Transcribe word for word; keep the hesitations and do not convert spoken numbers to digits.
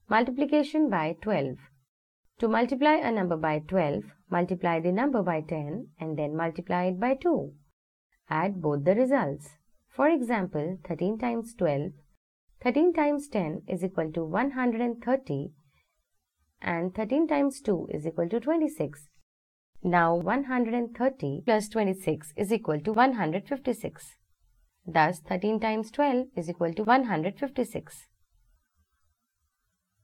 Multiplication by twelve. To multiply a number by twelve, multiply the number by ten and then multiply it by two. Add both the results. For example, thirteen times twelve. thirteen times ten is equal to one hundred thirty and thirteen times two is equal to twenty-six. Now one hundred thirty plus twenty-six is equal to one hundred fifty-six. Thus thirteen times twelve is equal to one hundred fifty-six.